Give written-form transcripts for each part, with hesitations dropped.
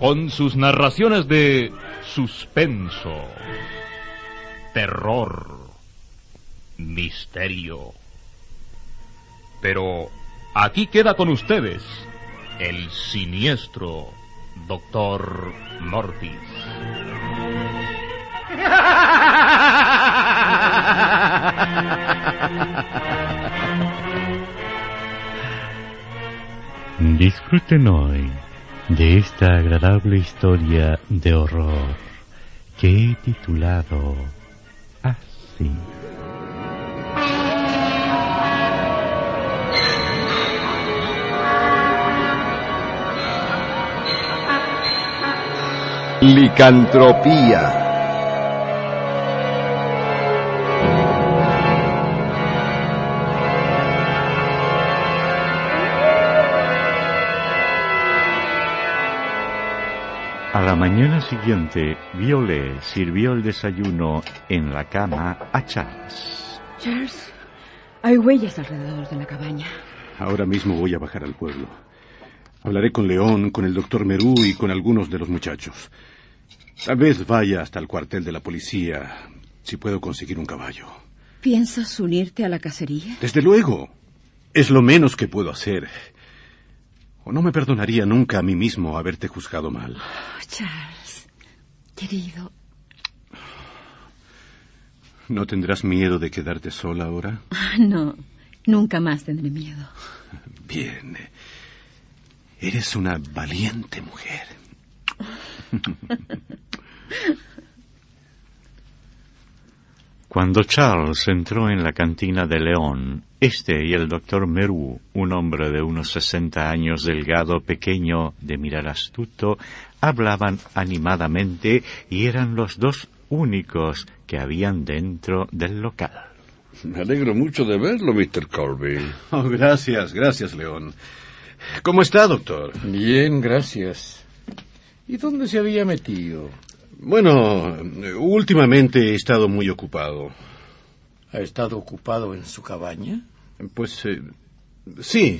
con sus narraciones de suspenso, terror, misterio. Pero aquí queda con ustedes el siniestro Dr. Mortis. Disfruten hoy de esta agradable historia de horror que he titulado así. Licantropía. A la mañana siguiente, Violet sirvió el desayuno en la cama a Charles. Charles, hay huellas alrededor de la cabaña. Ahora mismo voy a bajar al pueblo. Hablaré con León, con el doctor Merú y con algunos de los muchachos. Tal vez vaya hasta el cuartel de la policía, si puedo conseguir un caballo. ¿Piensas unirte a la cacería? Desde luego. Es lo menos que puedo hacer. O no me perdonaría nunca a mí mismo haberte juzgado mal. Oh, Charles, querido. ¿No tendrás miedo de quedarte sola ahora? No, nunca más tendré miedo. Bien. Eres una valiente mujer. Cuando Charles entró en la cantina de León, y el doctor Merú, un hombre de unos 60 años, delgado, pequeño, de mirar astuto, hablaban animadamente y eran los dos únicos que habían dentro del local. Me alegro mucho de verlo, Mr. Colby. Oh, gracias, León. ¿Cómo está, doctor? Bien, gracias. ¿Y dónde se había metido? Bueno, últimamente he estado muy ocupado. ¿Ha estado ocupado en su cabaña? Pues, sí.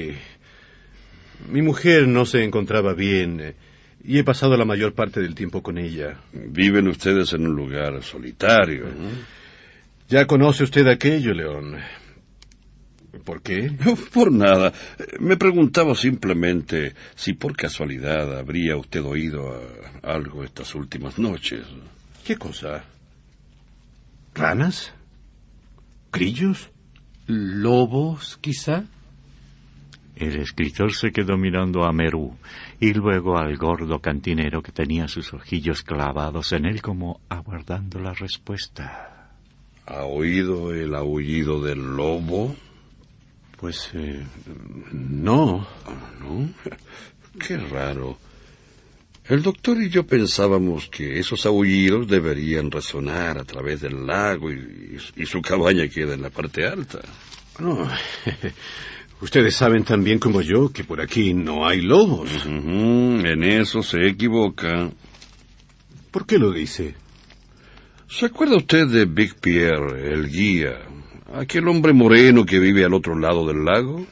Mi mujer no se encontraba bien y he pasado la mayor parte del tiempo con ella. Viven ustedes en un lugar solitario, ¿no? Ya conoce usted aquello, León. ¿Por qué? Por nada. Me preguntaba simplemente si por casualidad habría usted oído algo estas últimas noches. ¿Qué cosa? ¿Ranas? ¿Grillos? ¿Lobos, quizá? El escritor se quedó mirando a Merú y luego al gordo cantinero que tenía sus ojillos clavados en él como aguardando la respuesta. ¿Ha oído el aullido del lobo? Pues, no. ¿No? Qué raro. El doctor y yo pensábamos que esos aullidos deberían resonar a través del lago y su cabaña queda en la parte alta. No. Ustedes saben tan bien como yo que por aquí no hay lobos. En eso se equivoca. ¿Por qué lo dice? ¿Se acuerda usted de Big Pierre, el guía? Aquel hombre moreno que vive al otro lado del lago.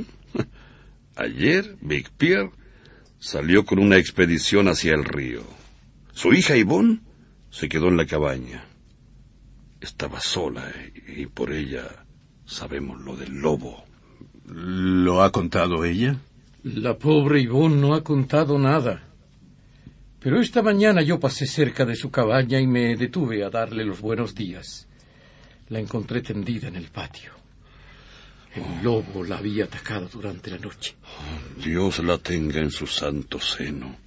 Ayer, Big Pierre salió con una expedición hacia el río. Su hija Yvonne se quedó en la cabaña. Estaba sola y por ella sabemos lo del lobo. ¿Lo ha contado ella? La pobre Yvonne no ha contado nada. Pero esta mañana yo pasé cerca de su cabaña y me detuve a darle los buenos días. La encontré tendida en el patio. El lobo la había atacado durante la noche. Dios la tenga en su santo seno.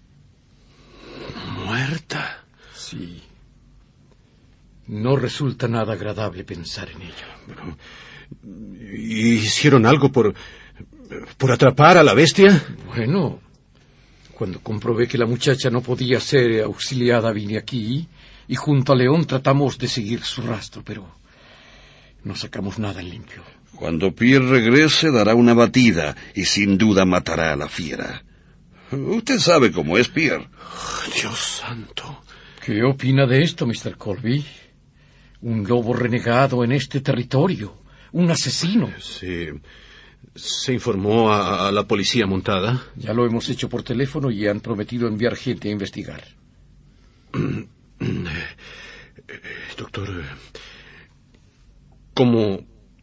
¿Muerta? Sí. No resulta nada agradable pensar en ello. Pero, ¿hicieron algo por atrapar a la bestia? Bueno, cuando comprobé que la muchacha no podía ser auxiliada, vine aquí y junto a León tratamos de seguir su rastro, pero no sacamos nada en limpio. Cuando Pierre regrese dará una batida y sin duda matará a la fiera. Usted sabe cómo es Pierre. Oh, Dios santo. ¿Qué opina de esto, Mr. Colby? Un lobo renegado en este territorio. Un asesino. Sí. ¿Se informó a la policía montada? Ya lo hemos hecho por teléfono y han prometido enviar gente a investigar. Doctor, ¿cómo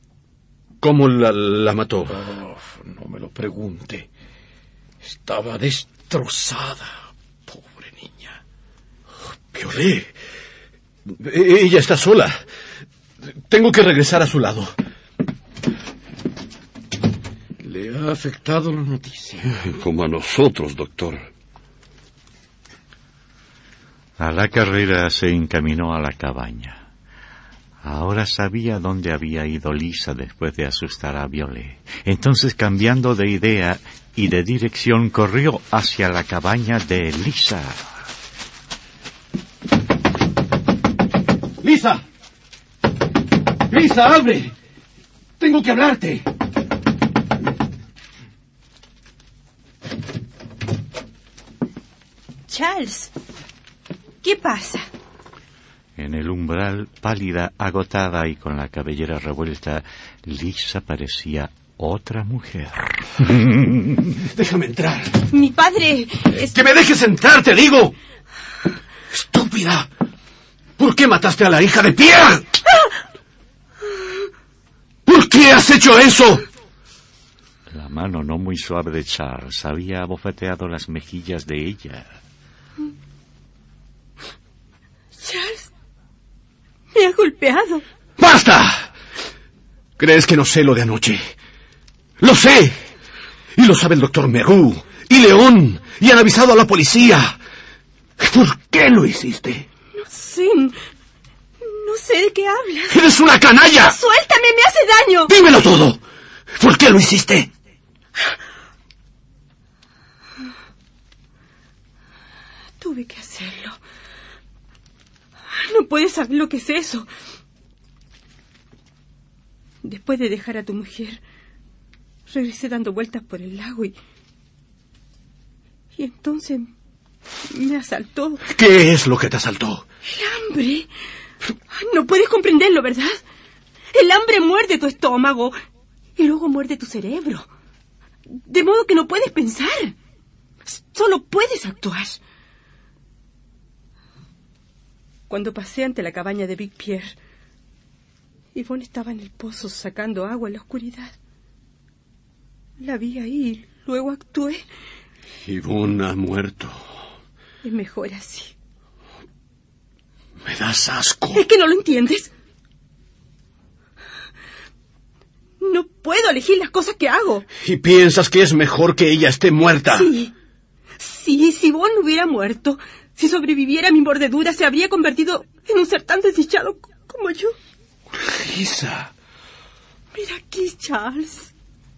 la mató? Oh, no me lo pregunte. Estaba destrozada, pobre niña. Violé. Ella está sola. Tengo que regresar a su lado. Le ha afectado la noticia. Como a nosotros, doctor. A la carrera se encaminó a la cabaña. Ahora sabía dónde había ido Lisa después de asustar a Violet. Entonces, cambiando de idea y de dirección, corrió hacia la cabaña de Lisa. ¡Lisa! ¡Lisa, abre! ¡Tengo que hablarte! Charles, ¿qué pasa? En el umbral, pálida, agotada y con la cabellera revuelta, Lisa parecía otra mujer. Déjame entrar. Mi padre... ¡Que me dejes entrar, te digo! ¡Estúpida! ¿Por qué mataste a la hija de Pierre? ¿Por qué has hecho eso? La mano no muy suave de Charles había abofeteado las mejillas de ella. Charles, me ha golpeado. ¡Basta! ¿Crees que no sé lo de anoche? ¡Lo sé! Y lo sabe el doctor Merú y León, y han avisado a la policía. ¿Por qué lo hiciste? No sé de qué hablas. ¡Eres una canalla! ¡Suéltame, me hace daño! ¡Dímelo todo! ¿Por qué lo hiciste? Tuve que hacerlo. No puedes saber lo que es eso. Después de dejar a tu mujer, regresé dando vueltas por el lago y entonces me asaltó. ¿Qué es lo que te asaltó? El hambre. No puedes comprenderlo, ¿verdad? El hambre muerde tu estómago y luego muerde tu cerebro. De modo que no puedes pensar. Solo puedes actuar. Cuando pasé ante la cabaña de Big Pierre, Yvonne estaba en el pozo sacando agua en la oscuridad. La vi ahí y luego actué. Yvonne ha muerto. Es mejor así. Me das asco. ¿Es que no lo entiendes? No puedo elegir las cosas que hago. ¿Y piensas que es mejor que ella esté muerta? Sí. Sí, si Yvonne hubiera muerto, si sobreviviera a mi mordedura, se habría convertido en un ser tan desdichado como yo. Lisa. Mira aquí, Charles.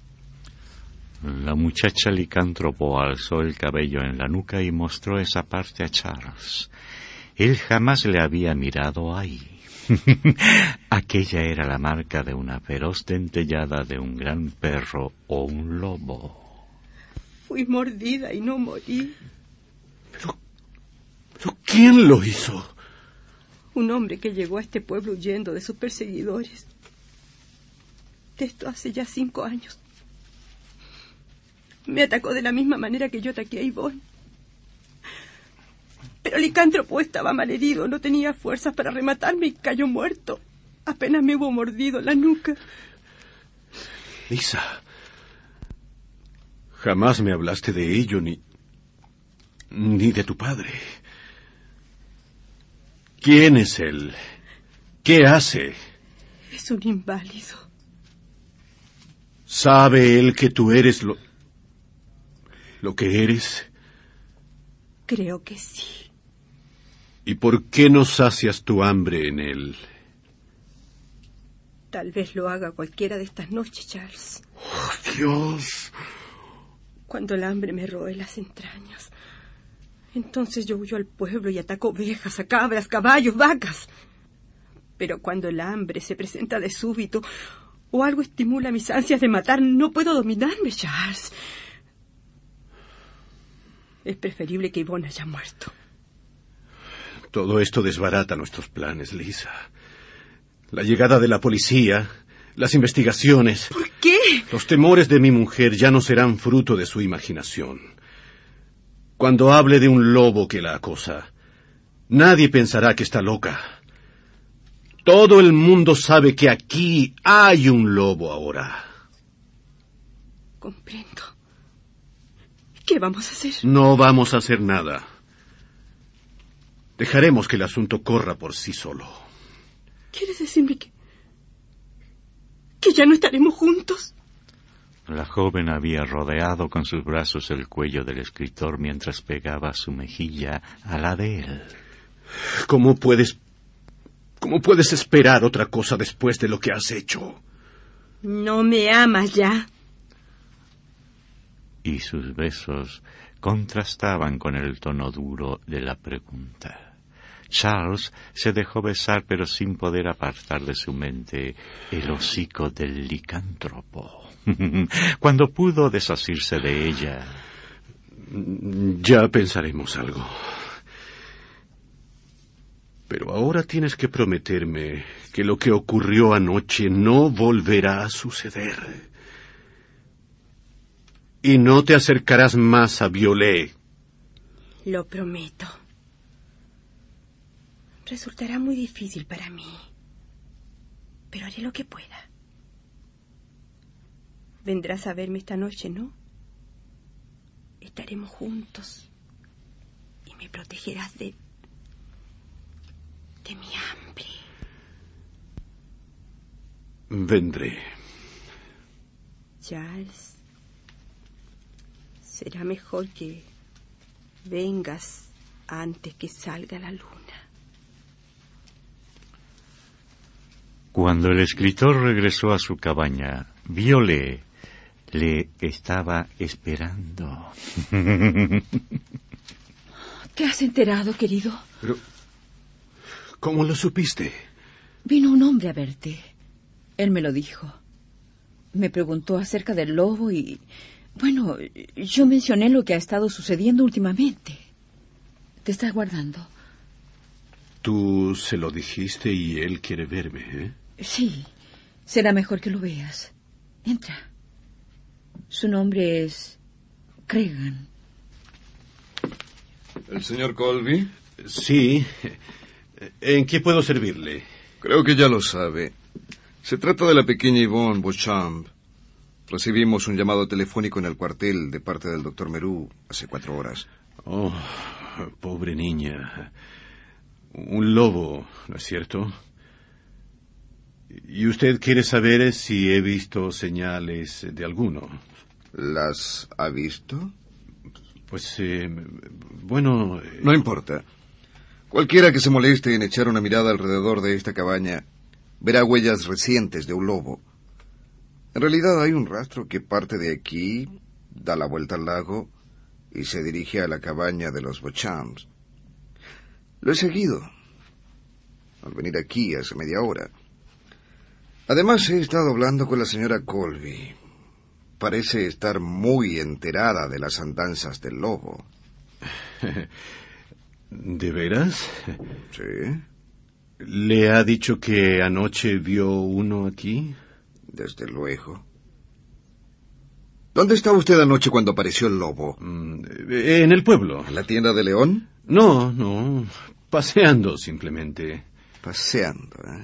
La muchacha licántropo alzó el cabello en la nuca y mostró esa parte a Charles. Él jamás le había mirado ahí. Aquella era la marca de una feroz dentellada de un gran perro o un lobo. Fui mordida y no morí. ¿Pero quién lo hizo? Un hombre que llegó a este pueblo huyendo de sus perseguidores. Esto hace ya 5 años. Me atacó de la misma manera que yo ataqué a Yvonne. Pero Licántropo estaba malherido, no tenía fuerzas para rematarme y cayó muerto. Apenas me hubo mordido la nuca. Lisa, jamás me hablaste de ello ni de tu padre. ¿Quién es él? ¿Qué hace? Es un inválido. ¿Sabe él que tú eres lo que eres? Creo que sí. ¿Y por qué no sacias tu hambre en él? Tal vez lo haga cualquiera de estas noches, Charles. ¡Oh, Dios! Cuando el hambre me roe las entrañas. Entonces yo huyo al pueblo y ataco ovejas, a cabras, caballos, vacas. Pero cuando el hambre se presenta de súbito o algo estimula mis ansias de matar, no puedo dominarme, Charles. Es preferible que Yvonne haya muerto. Todo esto desbarata nuestros planes, Lisa. La llegada de la policía, las investigaciones. ¿Por qué qué? Los temores de mi mujer ya no serán fruto de su imaginación. Cuando hable de un lobo que la acosa, nadie pensará que está loca. Todo el mundo sabe que aquí hay un lobo ahora. Comprendo. ¿Qué vamos a hacer? No vamos a hacer nada. Dejaremos que el asunto corra por sí solo. ¿Quieres decirme que ya no estaremos juntos? La joven había rodeado con sus brazos el cuello del escritor mientras pegaba su mejilla a la de él. ¿Cómo puedes esperar otra cosa después de lo que has hecho? No me amas ya. Y sus besos contrastaban con el tono duro de la pregunta. Charles se dejó besar, pero sin poder apartar de su mente el hocico del licántropo. Cuando pudo desasirse de ella... Ya pensaremos algo. Pero ahora tienes que prometerme que lo que ocurrió anoche no volverá a suceder. Y no te acercarás más a Violet. Lo prometo. Resultará muy difícil para mí, pero haré lo que pueda. Vendrás a verme esta noche, ¿no? Estaremos juntos y me protegerás de mi hambre. Vendré. Charles, será mejor que vengas antes que salga la luna. Cuando el escritor regresó a su cabaña, Violet le estaba esperando. ¿Te has enterado, querido? Pero, ¿cómo lo supiste? Vino un hombre a verte. Él me lo dijo. Me preguntó acerca del lobo y... Bueno, yo mencioné lo que ha estado sucediendo últimamente. Te está guardando. Tú se lo dijiste y él quiere verme, ¿eh? Sí, será mejor que lo veas. Entra. Su nombre es Cregan. ¿El señor Colby? Sí. ¿En qué puedo servirle? Creo que ya lo sabe. Se trata de la pequeña Yvonne Beauchamp. Recibimos un llamado telefónico en el cuartel de parte del doctor Meroux hace 4 horas. Oh, pobre niña. Un lobo, ¿no es cierto? ¿Y usted quiere saber si he visto señales de alguno? ¿Las ha visto? Pues, bueno... No importa. Cualquiera que se moleste en echar una mirada alrededor de esta cabaña verá huellas recientes de un lobo. En realidad hay un rastro que parte de aquí, da la vuelta al lago y se dirige a la cabaña de los Beauchamps. Lo he seguido al venir aquí hace media hora. Además, he estado hablando con la señora Colby. Parece estar muy enterada de las andanzas del lobo. ¿De veras? Sí. ¿Le ha dicho que anoche vio uno aquí? Desde luego. ¿Dónde estaba usted anoche cuando apareció el lobo? En el pueblo. ¿En la tienda de León? No. Paseando, simplemente. Paseando, ¿eh?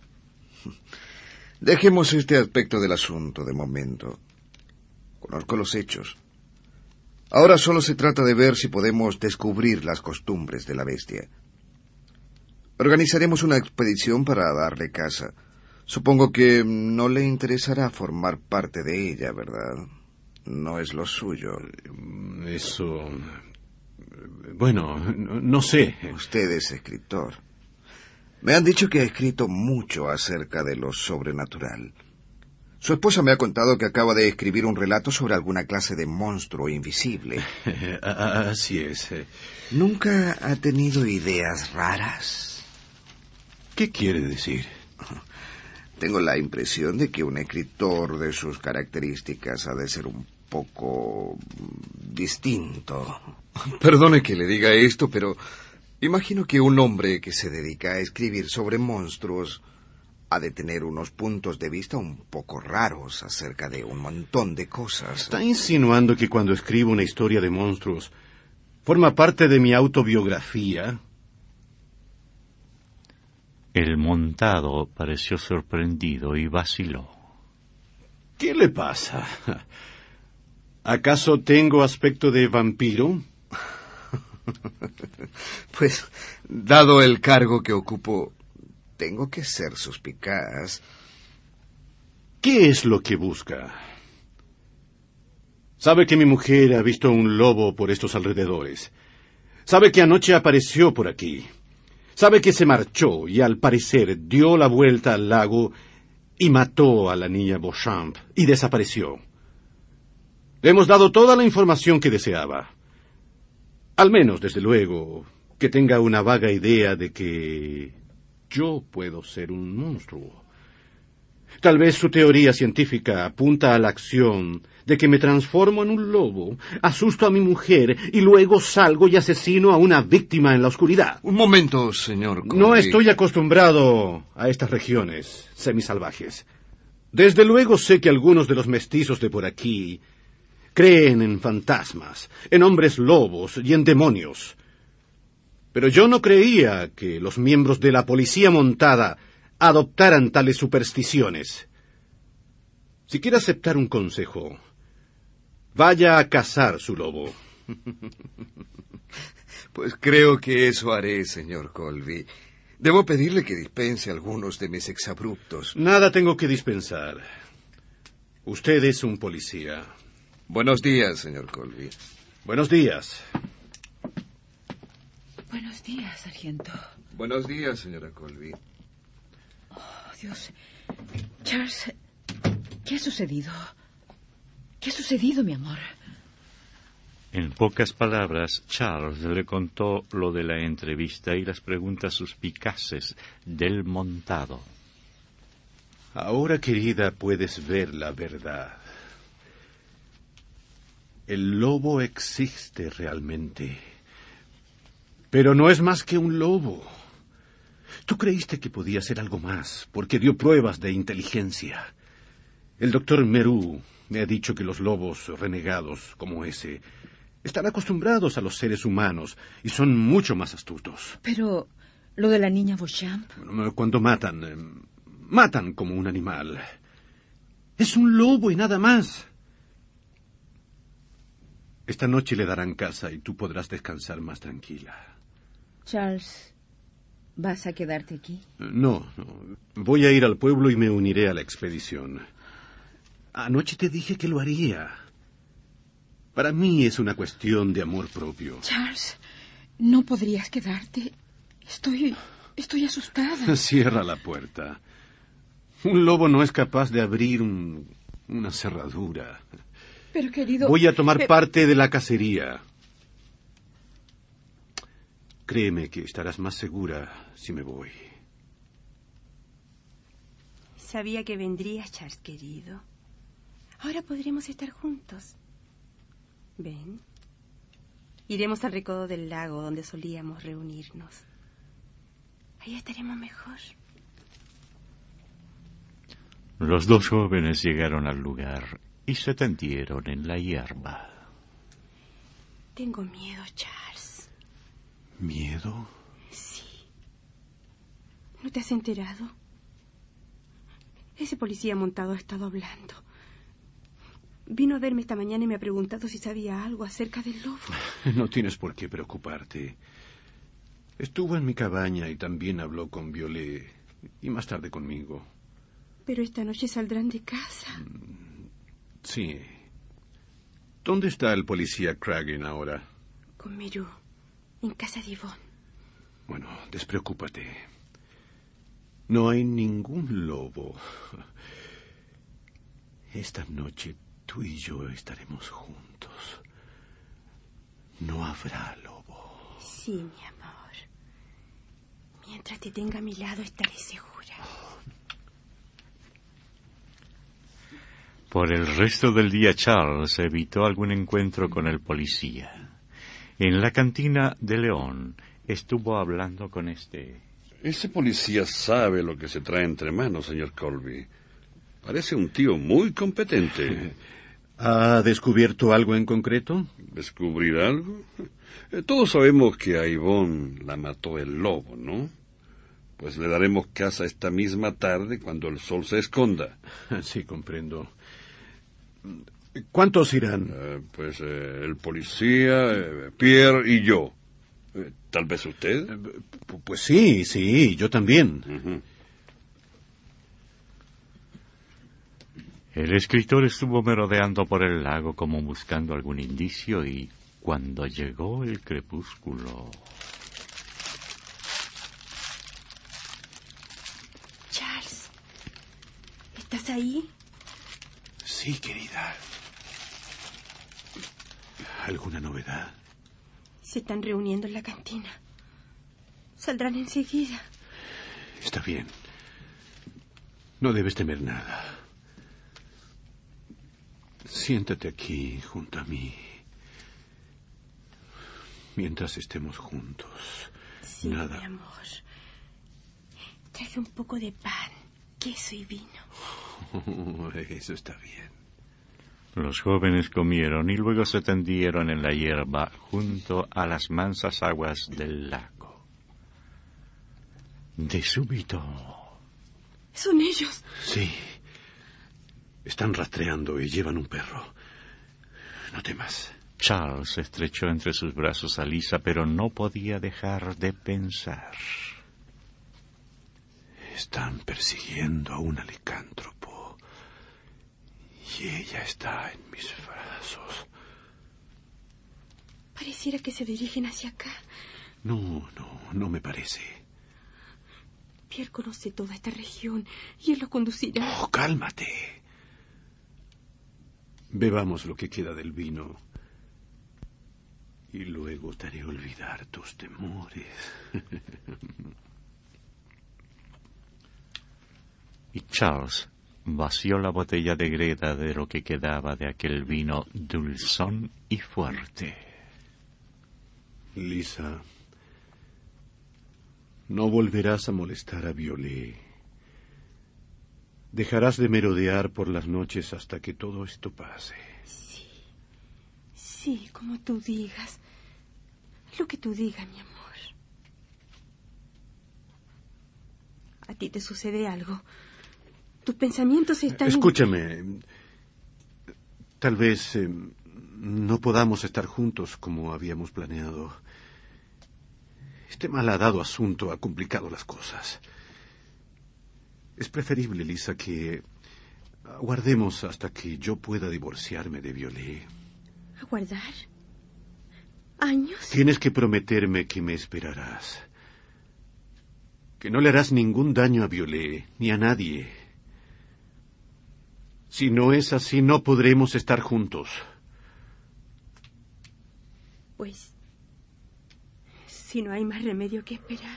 Dejemos este aspecto del asunto de momento. Conozco los hechos. Ahora solo se trata de ver si podemos descubrir las costumbres de la bestia. Organizaremos una expedición para darle caza. Supongo que no le interesará formar parte de ella, ¿verdad? No es lo suyo. Eso... Bueno, no sé. Usted es escritor. Me han dicho que ha escrito mucho acerca de lo sobrenatural. Su esposa me ha contado que acaba de escribir un relato sobre alguna clase de monstruo invisible. Así es. ¿Nunca ha tenido ideas raras? ¿Qué quiere decir? Tengo la impresión de que un escritor de sus características ha de ser un poco distinto. Perdone que le diga esto, pero imagino que un hombre que se dedica a escribir sobre monstruos ha de tener unos puntos de vista un poco raros acerca de un montón de cosas. ¿Está insinuando que cuando escribo una historia de monstruos forma parte de mi autobiografía? El montado pareció sorprendido y vaciló. ¿Qué le pasa? ¿Acaso tengo aspecto de vampiro? Pues, dado el cargo que ocupo, tengo que ser suspicaz. ¿Qué es lo que busca? Sabe que mi mujer ha visto un lobo por estos alrededores. Sabe que anoche apareció por aquí. Sabe que se marchó y al parecer dio la vuelta al lago y mató a la niña Beauchamp y desapareció. Le hemos dado toda la información que deseaba. Al menos, desde luego, que tenga una vaga idea de que yo puedo ser un monstruo. Tal vez su teoría científica apunta a la acción de que me transformo en un lobo, asusto a mi mujer y luego salgo y asesino a una víctima en la oscuridad. Un momento, señor Colby. No estoy acostumbrado a estas regiones semisalvajes. Desde luego sé que algunos de los mestizos de por aquí creen en fantasmas, en hombres lobos y en demonios. Pero yo no creía que los miembros de la policía montada adoptaran tales supersticiones. Si quiere aceptar un consejo, vaya a cazar su lobo. Pues creo que eso haré, señor Colby. Debo pedirle que dispense algunos de mis exabruptos. Nada tengo que dispensar. Usted es un policía. Buenos días, señor Colby. Buenos días. Buenos días, sargento. Buenos días, señora Colby. Oh, Dios. Charles, ¿qué ha sucedido? ¿Qué ha sucedido, mi amor? En pocas palabras, Charles le contó lo de la entrevista y las preguntas suspicaces del montado. Ahora, querida, puedes ver la verdad. El lobo existe realmente. Pero no es más que un lobo. Tú creíste que podía ser algo más, porque dio pruebas de inteligencia. El doctor Meru me ha dicho que los lobos renegados como ese están acostumbrados a los seres humanos y son mucho más astutos. Pero, ¿lo de la niña Beauchamp? Cuando matan como un animal. Es un lobo y nada más. Esta noche le darán casa y tú podrás descansar más tranquila. Charles, ¿vas a quedarte aquí? No. Voy a ir al pueblo y me uniré a la expedición. Anoche te dije que lo haría. Para mí es una cuestión de amor propio. Charles, no podrías quedarte. Estoy asustada. Cierra la puerta. Un lobo no es capaz de abrir una cerradura. Pero, querido... Voy a tomar parte de la cacería. Créeme que estarás más segura si me voy. Sabía que vendrías, Charles, querido. Ahora podremos estar juntos. Ven. Iremos al recodo del lago donde solíamos reunirnos. Ahí estaremos mejor. Los dos jóvenes llegaron al lugar y se tendieron en la hierba. Tengo miedo, Charles. ¿Miedo? Sí. ¿No te has enterado? Ese policía montado ha estado hablando. Vino a verme esta mañana y me ha preguntado si sabía algo acerca del lobo. No tienes por qué preocuparte. Estuvo en mi cabaña y también habló con Violet y más tarde conmigo. Pero esta noche saldrán de casa. Sí. ¿Dónde está el policía Cragen ahora? Con Meru, en casa de Yvonne. Bueno, despreocúpate. No hay ningún lobo. Esta noche tú y yo estaremos juntos. No habrá lobo. Sí, mi amor. Mientras te tenga a mi lado estaré segura. Por el resto del día Charles evitó algún encuentro con el policía. En la cantina de León estuvo hablando con este. Ese policía sabe lo que se trae entre manos, señor Colby. Parece un tío muy competente. ¿Ha descubierto algo en concreto? ¿Descubrir algo? Todos sabemos que a Ivonne la mató el lobo, ¿no? Pues le daremos caza esta misma tarde cuando el sol se esconda. Sí, comprendo. ¿Cuántos irán? El policía, Pierre y yo. ¿Tal vez usted? Pues sí, yo también. Uh-huh. El escritor estuvo merodeando por el lago como buscando algún indicio y cuando llegó el crepúsculo... Charles, ¿estás ahí? Sí, querida. ¿Alguna novedad? Se están reuniendo en la cantina. Saldrán enseguida. Está bien. No debes temer nada. Siéntate aquí, junto a mí. Mientras estemos juntos. Sí, nada. mi amor. Traje un poco de pan, queso y vino. Eso está bien. Los jóvenes comieron y luego se tendieron en la hierba junto a las mansas aguas del lago. De súbito... ¿Son ellos? Sí. Están rastreando y llevan un perro. No temas. Charles estrechó entre sus brazos a Lisa, pero no podía dejar de pensar. Están persiguiendo a una licántropo. Y ella está en mis brazos. Pareciera que se dirigen hacia acá. No me parece. Pierre conoce toda esta región y él lo conducirá. Oh, cálmate. Bebamos lo que queda del vino. Y luego te haré olvidar tus temores. Y Charles vació la botella de greda de lo que quedaba de aquel vino dulzón y fuerte. Lisa, no volverás a molestar a Violet. Dejarás de merodear por las noches hasta que todo esto pase. Sí, como tú digas. Lo que tú digas, mi amor. A ti te sucede algo. Tus pensamientos están... Escúchame. Tal vez no podamos estar juntos como habíamos planeado. Este malhadado asunto ha complicado las cosas. Es preferible, Lisa, que aguardemos hasta que yo pueda divorciarme de Violet. ¿Aguardar? ¿Años? Tienes que prometerme que me esperarás. Que no le harás ningún daño a Violet, ni a nadie. Si no es así, no podremos estar juntos. Pues, si no hay más remedio que esperar.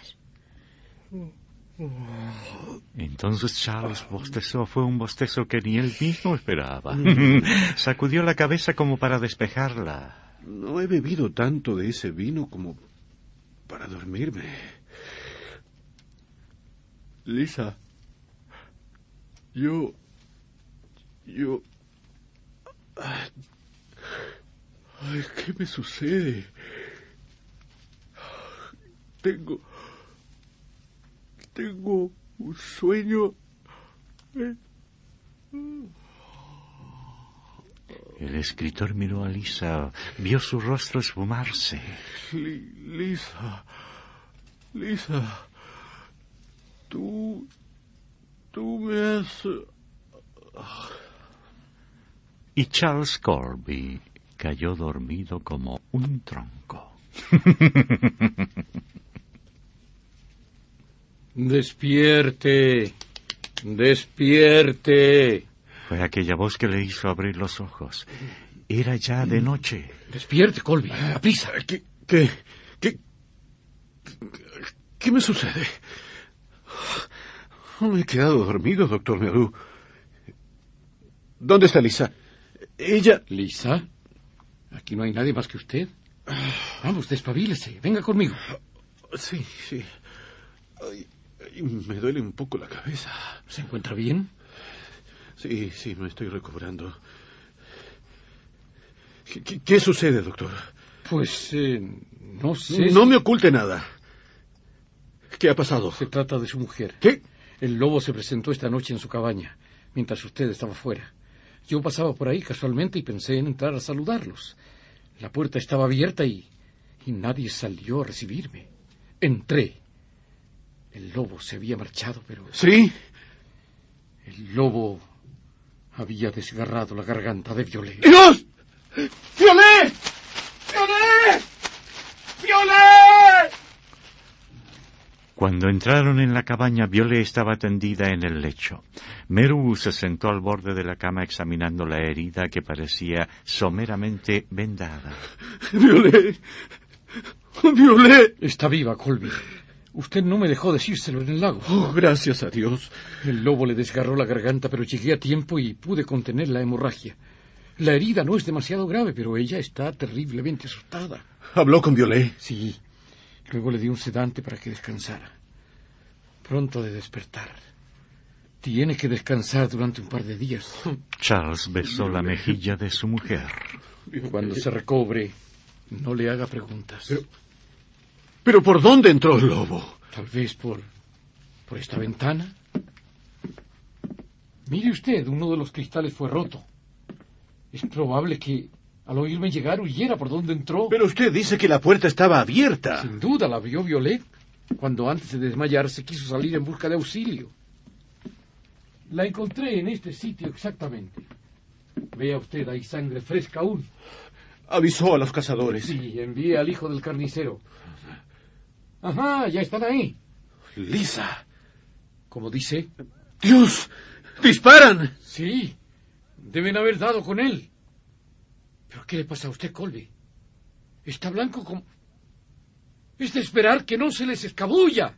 Entonces Charles bostezó. Fue un bostezo que ni él mismo esperaba. Sacudió la cabeza como para despejarla. No he bebido tanto de ese vino como para dormirme. Lisa, yo... Ay, ¿qué me sucede? Tengo un sueño. El escritor miró a Lisa, vio su rostro esfumarse. Lisa, tú me has... Y Charles Colby cayó dormido como un tronco. Despierte, despierte. Fue aquella voz que le hizo abrir los ojos. Era ya de noche. Despierte, Colby, a prisa. ¿Qué me sucede? Me he quedado dormido, doctor Meru. ¿Dónde está Lisa? Ella... ¿Lisa? Aquí no hay nadie más que usted. Vamos, despabilese. Venga conmigo. Sí. Ay, Me duele un poco la cabeza. ¿Se encuentra bien? Sí, me estoy recobrando. ¿Qué sucede, doctor? Pues, no sé. No me oculte nada. ¿Qué ha pasado? Se trata de su mujer. ¿Qué? El lobo se presentó esta noche en su cabaña, mientras usted estaba fuera. Yo pasaba por ahí casualmente y pensé en entrar a saludarlos. La puerta estaba abierta y nadie salió a recibirme. Entré. El lobo se había marchado, pero... ¿Sí? El lobo había desgarrado la garganta de Violet. ¡Dios! ¡Violet! ¡Violet! ¡Violet! Cuando entraron en la cabaña, Violet estaba tendida en el lecho. Meru se sentó al borde de la cama examinando la herida que parecía someramente vendada. ¡Violet! ¡Violet! Está viva, Colby. Usted no me dejó decírselo en el lago. Oh, gracias a Dios. El lobo le desgarró la garganta, pero llegué a tiempo y pude contener la hemorragia. La herida no es demasiado grave, pero ella está terriblemente asustada. ¿Habló con Violet? Sí. Luego le di un sedante para que descansara. Pronto de despertar. Tiene que descansar durante un par de días. Charles besó la mejilla de su mujer. Cuando se recobre, no le haga preguntas. ¿Pero por dónde entró el lobo? Tal vez por esta ventana. Mire usted, uno de los cristales fue roto. Es probable que, al oírme llegar, huyera por donde entró. Pero usted dice que la puerta estaba abierta. Sin duda la vio Violet, cuando antes de desmayarse quiso salir en busca de auxilio. La encontré en este sitio exactamente. Vea usted, hay sangre fresca aún. Avisó a los cazadores. Sí, envié al hijo del carnicero. Ajá, ya están ahí. Lisa. ¿Cómo dice? ¡Dios! ¡Disparan! Sí, deben haber dado con él. ¿Pero qué le pasa a usted, Colby? Está blanco como... Es de esperar que no se les escabulla.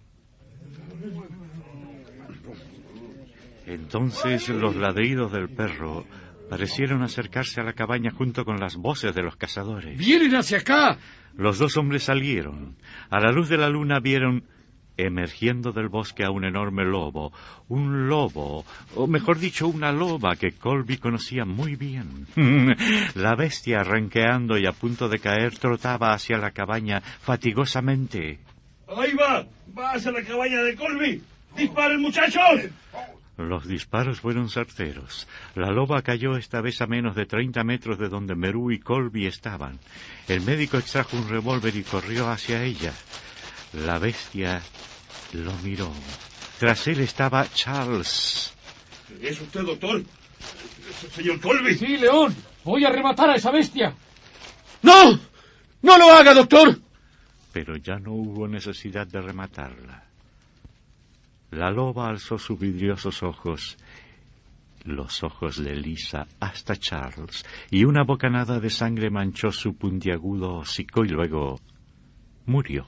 Entonces los ladridos del perro parecieron acercarse a la cabaña junto con las voces de los cazadores. ¡Vienen hacia acá! Los dos hombres salieron. A la luz de la luna vieron, emergiendo del bosque, a un enorme lobo. Un lobo, o mejor dicho, una loba que Colby conocía muy bien. La bestia, renqueando y a punto de caer, trotaba hacia la cabaña fatigosamente. ¡Ahí va! ¡Va hacia la cabaña de Colby! ¡Disparen, muchachos! Los disparos fueron certeros. La loba cayó esta vez a menos de 30 metros de donde Meru y Colby estaban. El médico extrajo un revólver y corrió hacia ella. La bestia lo miró. Tras él estaba Charles. ¿Es usted, doctor? ¿Señor Colby? Sí, León. Voy a rematar a esa bestia. ¡No! ¡No lo haga, doctor! Pero ya no hubo necesidad de rematarla. La loba alzó sus vidriosos ojos, los ojos de Lisa, hasta Charles, y una bocanada de sangre manchó su puntiagudo hocico y luego murió.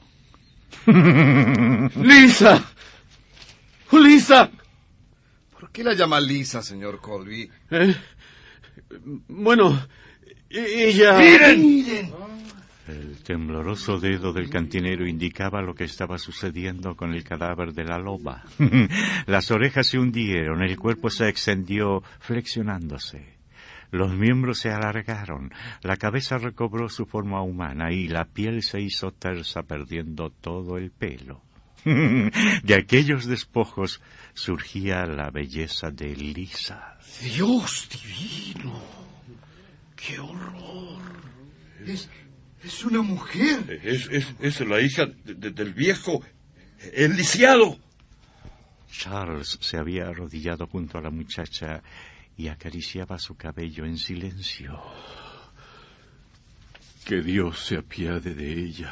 ¡Lisa! ¡Lisa! ¿Por qué la llama Lisa, señor Colby? Bueno, ella... ¡Miren! El tembloroso dedo del cantinero indicaba lo que estaba sucediendo con el cadáver de la loba. Las orejas se hundieron, el cuerpo se extendió flexionándose. Los miembros se alargaron, la cabeza recobró su forma humana y la piel se hizo tersa, perdiendo todo el pelo. De aquellos despojos surgía la belleza de Lisa. ¡Dios divino! ¡Qué horror! Es una mujer. Es la hija del viejo, el lisiado. Charles se había arrodillado junto a la muchacha y acariciaba su cabello en silencio. Que Dios se apiade de ella.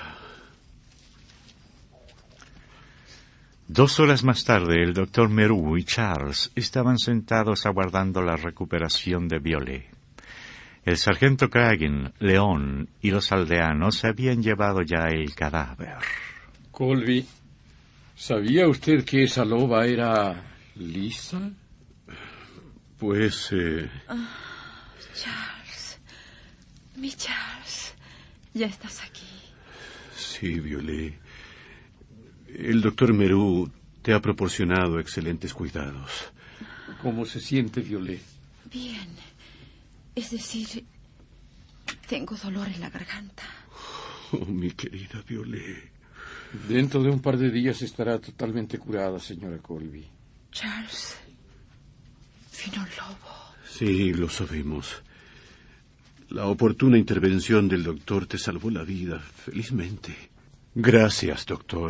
2 horas más tarde, el doctor Meru y Charles estaban sentados aguardando la recuperación de Violet. El sargento Cragin, León y los aldeanos se habían llevado ya el cadáver. Colby, ¿sabía usted que esa loba era Lisa? Pues, Charles, mi Charles, ya estás aquí. Sí, Violet. El doctor Meru Te ha proporcionado excelentes cuidados. ¿Cómo se siente, Violet? Bien. Es decir, tengo dolor en la garganta. Oh, mi querida Violet. Dentro de un par de días estará totalmente curada, señora Colby. Charles, vino un lobo. Sí, lo sabemos. La oportuna intervención del doctor te salvó la vida, felizmente. Gracias, doctor.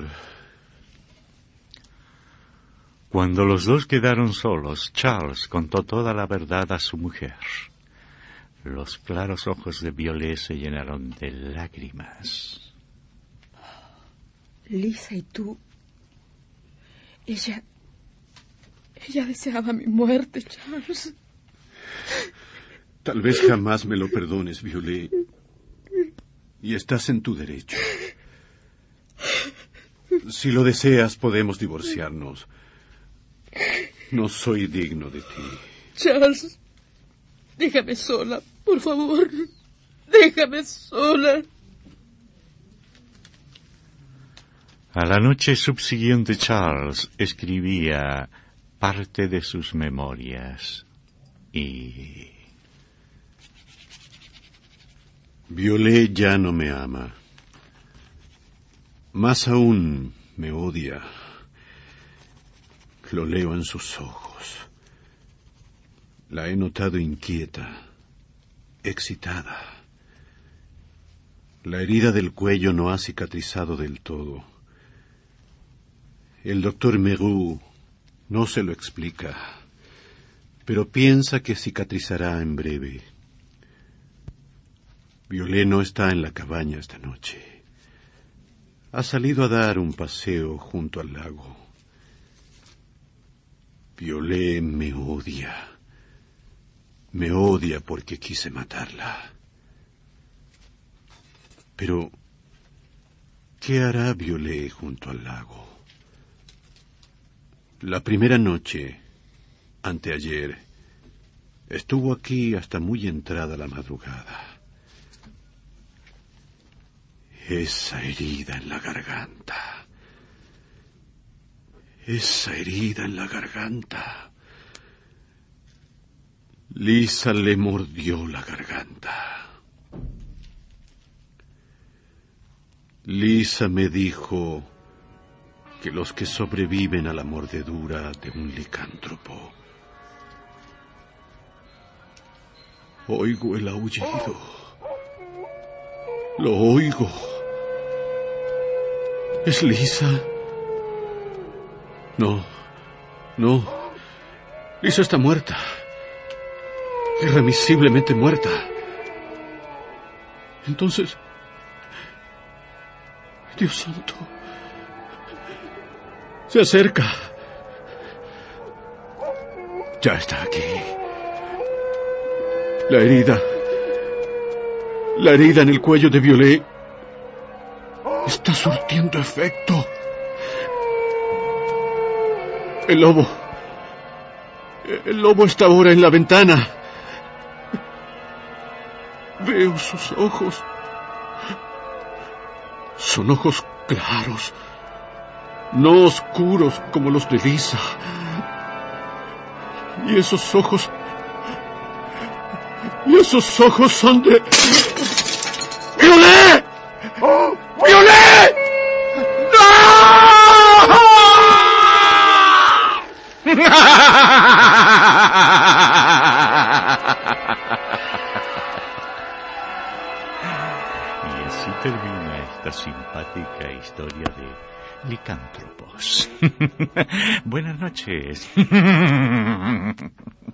Cuando los dos quedaron solos, Charles contó toda la verdad a su mujer. Los claros ojos de Violet se llenaron de lágrimas. Lisa y tú... Ella deseaba mi muerte, Charles. Tal vez jamás me lo perdones, Violet. Y estás en tu derecho. Si lo deseas, podemos divorciarnos. No soy digno de ti. Charles, déjame sola, por favor. Déjame sola. A la noche subsiguiente, Charles escribía parte de sus memorias y... Violet ya no me ama. Más aún, me odia. Lo leo en sus ojos. La he notado inquieta, excitada. La herida del cuello no ha cicatrizado del todo. El doctor Meroux no se lo explica, pero piensa que cicatrizará en breve. Violet no está en la cabaña esta noche. Ha salido a dar un paseo junto al lago. Violet me odia. Me odia porque quise matarla. Pero, ¿qué hará Violet junto al lago? La primera noche, anteayer, estuvo aquí hasta muy entrada la madrugada. Esa herida en la garganta. Esa herida en la garganta. Lisa le mordió la garganta. Lisa me dijo que los que sobreviven a la mordedura de un licántropo. Oigo el aullido. Lo oigo. ¿Es Lisa? No. Lisa está muerta. Irremisiblemente muerta. Entonces... Dios santo. Se acerca. Ya está aquí. La herida en el cuello de Violet está surtiendo efecto. El lobo está ahora en la ventana. Veo sus ojos. Son ojos claros, no oscuros como los de Lisa. Y esos ojos son de... ¡Violet! ¡Violet! Y así termina esta simpática historia de licántropos. Buenas noches.